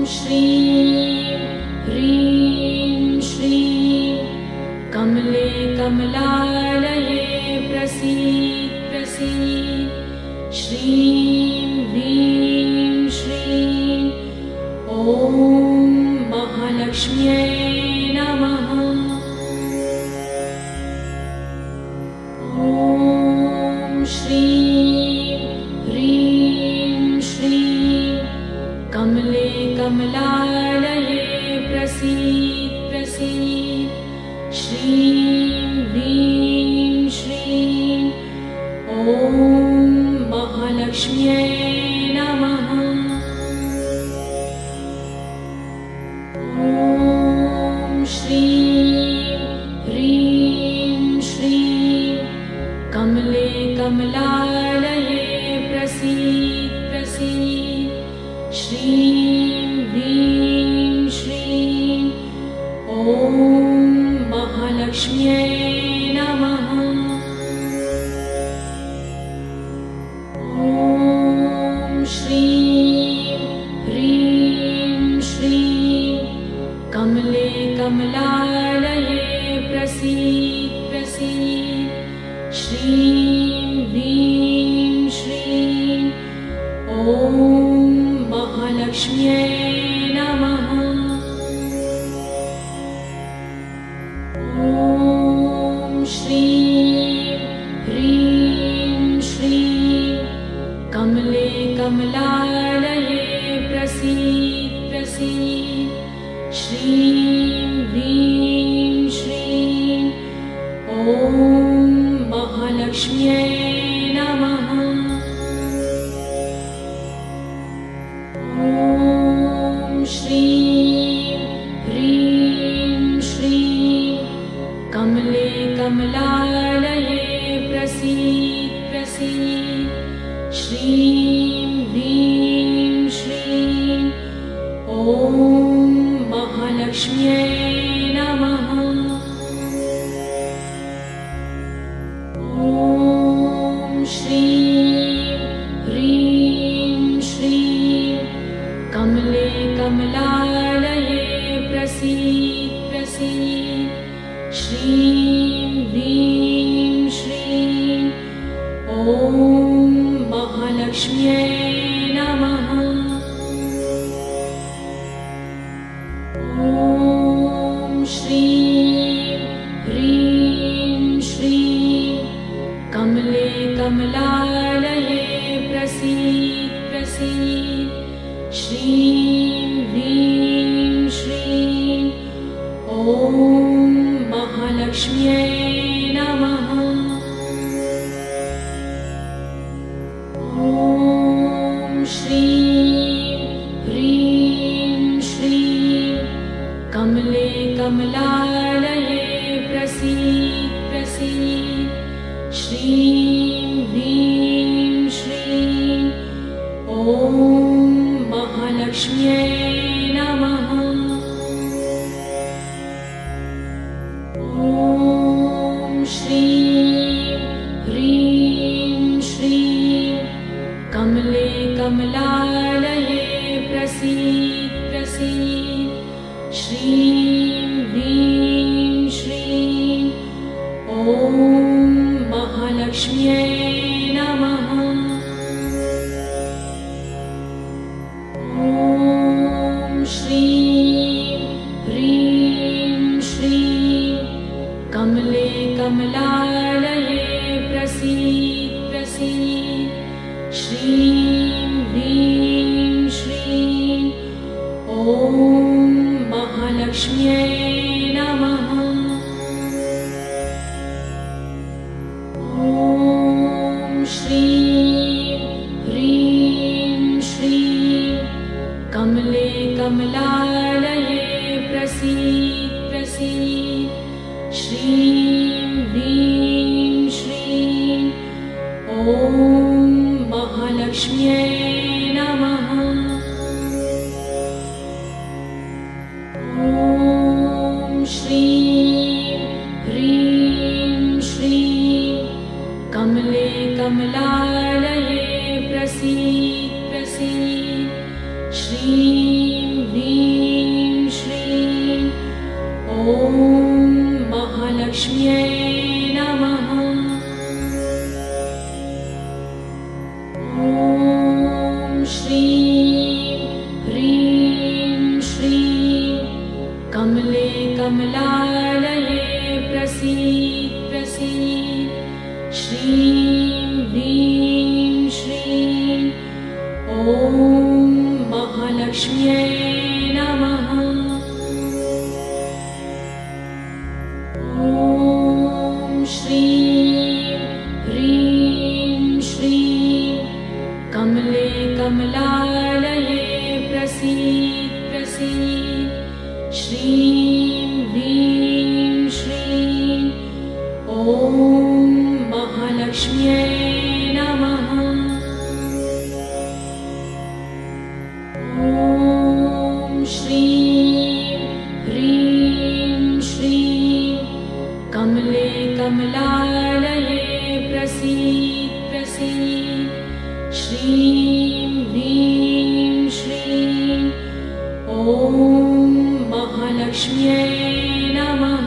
श्रीं ह्रीं श्रीं कमले कमलालये प्रसीद प्रसीद। श्रीं ह्रीं श्रीं ॐ महालक्ष्म्यै नमः। ॐ श्रीं ह्रीं श्रीं कमले कमलालये प्रसीद प्रसीद। श्रीं ह्रीं श्रीं ॐ महालक्ष्म्यै नमः। ॐ श्रीं ह्रीं श्रीं कमले कमलालये प्रसीद प्रसीद। श्रीं ह्रीं श्रीं ॐ महालक्ष्म्यै नमः। ॐ श्रीं ह्रीं श्रीं कमले कमलालये प्रसीद प्रसीद। श्रीं ह्रीं श्रीं ॐ महालक्ष्म्यै नमः। ॐ श्रीं ह्रीं श्रीं कमले कमलालये प्रसीद प्रसीद। श्रीं ह्रीं श्रीं ॐ महालक्ष्म्यै नमः। ॐ श्रीं ह्रीं श्रीं कमले कमलालये प्रसीद प्रसीद। श्रीं ह्रीं श्रीं ॐ महालक्ष्म्यै नमः। ॐ श्रीं ह्रीं श्रीं कमले कमलालये प्रसीद प्रसीद। श्रीं ह्रीं श्रीं ॐ महालक्ष्म्यै नमः। ॐ श्रीं ह्रीं श्रीं कमले कमलालये प्रसीद प्रसीद। श्रीं ह्रीं श्रीं ॐ महालक्ष्म्यै नमः। ॐ श्रीं ह्रीं श्रीं कमले कमलालये प्रसीद प्रसीद। श्रीं ह्रीं श्रीं ॐ महालक्ष्म्यै नमः। ॐ श्रीं ह्रीं श्रीं कमले कमलालये प्रसीद प्रसीद। श्रीं ह्रीं श्रीं ॐ महालक्ष्म्यै नमः। ॐ श्रीं ह्रीं श्रीं कमले कमलालये प्रसीद प्रसीद। श्रीं ह्रीं श्रीं ॐ महालक्ष्म्यै नमः। ॐ श्रीं ह्रीं श्रीं कमले कमलालये प्रसीद प्रसीद। श्रीं ह्रीं श्रीं ॐ महालक्ष्म्यै नमः। ॐ श्रीं ह्रीं श्रीं कमले कमलालये प्रसीद प्रसीद। श्रीं कमलालये प्रसीद प्रसीद। श्रीं ह्रीं श्रीं ॐ महालक्ष्म्यै नमः। ॐ श्रीं ह्रीं श्रीं कमले कमलालये प्रसीद प्रसीद। श्रीं ह्रीं श्रीं ॐ महालक्ष्म्यै नमः। ॐ श्रीं ह्रीं श्रीं कमले कमलालये प्रसीद प्रसीद। श्रीं ह्रीं श्रीं ॐ महालक्ष्म्यै नमः।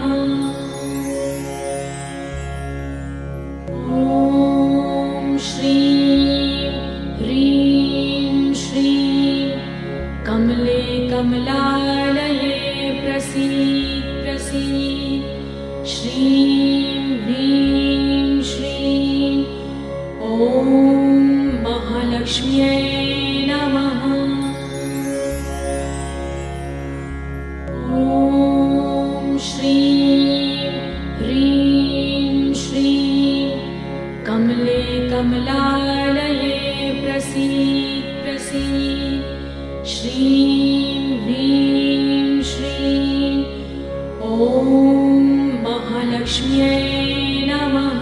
ॐ श्रीं ह्रीं श्रीं कमले कमलालये प्रसीद प्रसीद। श्रीं ह्रीं श्रीं ॐ महालक्ष्म्यै नमः। ॐ श्रीं ह्रीं श्रीं कमले कमलालये प्रसीद प्रसीद। श्रीं ह्रीं श्रीं ॐ महालक्ष्म्यै नमः।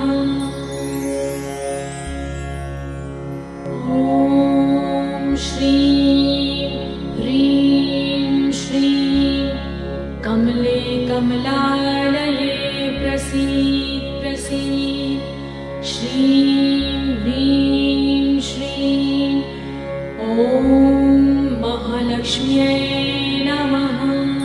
ॐ श्रीं ह्रीं श्रीं कमले कमलालये प्रसीद प्रसीद। श्रीं ह्रीं श्रीं ॐ महालक्ष्म्यै नमः।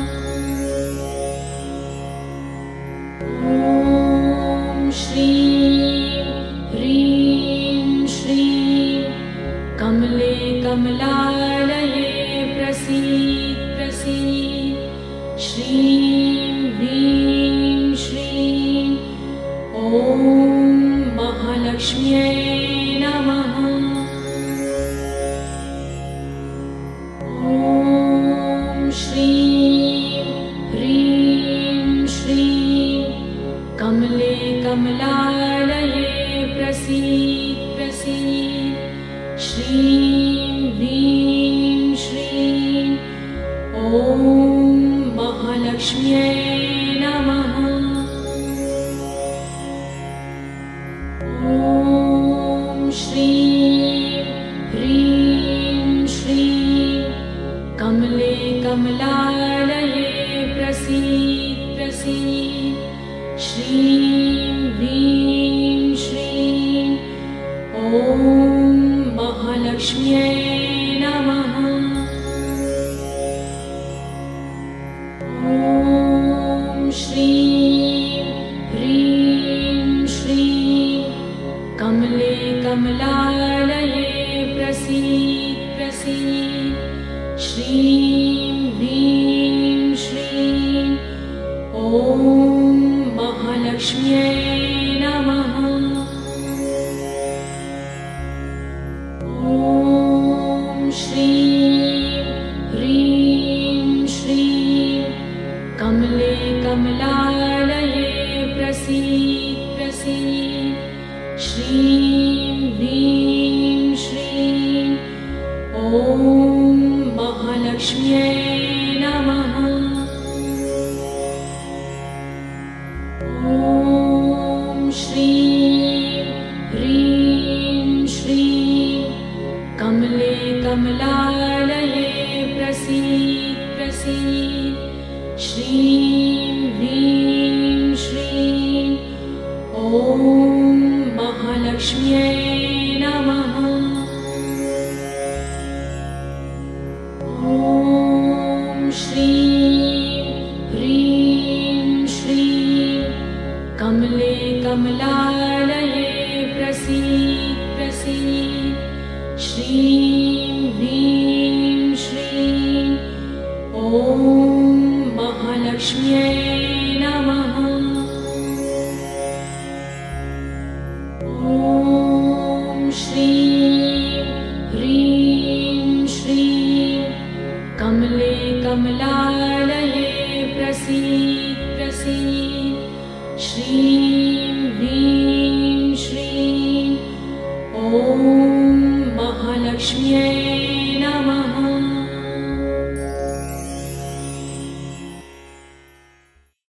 ॐ श्रीं ह्रीं श्रीं कमले कमलालये प्रसीद प्रसीद। श्रीं ह्रीं श्रीं ॐ महालक्ष्म्यै नमः। ॐ श्रीं ह्रीं श्रीं कमले कमलालये प्रसीद प्रसीद। श्रीं ह्रीं श्रीं ॐ महालक्ष्म्यै नमः। ॐ श्रीं ह्रीं श्रीं कमले कमलालये प्रसीद प्रसीद। श्रीं ह्रीं श्रीं ॐ महालक्ष्म्यै नमः। ॐ श्रीं ह्रीं श्रीं कमले कमलालये प्रसीद प्रसीद। श्रीं ह्रीं श्रीं ॐ महालक्ष्म्यै नमः। ॐ श्रीं ह्रीं श्रीं कमले कमलालये प्रसीद प्रसीद। श्रीं ह्रीं श्रीं ॐ महालक्ष्म्यै नमः। ॐ श्रीं ह्रीं श्रीं कमले कमलालये प्रसीद प्रसीद। श्रीं ह्रीं श्रीं ॐ महालक्ष्म्यै नमः। ॐ श्रीं ह्रीं श्रीं कमले कमलालये प्रसीद प्रसीद। श्रीं ह्रीं श्रीं ॐ महालक्ष्म्यै महालक्ष्म्यै नमः। ॐ श्रीं ह्रीं श्रीं कमले कमलालये प्रसीद प्रसीद। श्रीं ह्रीं श्रीं ॐ महालक्ष्म्यै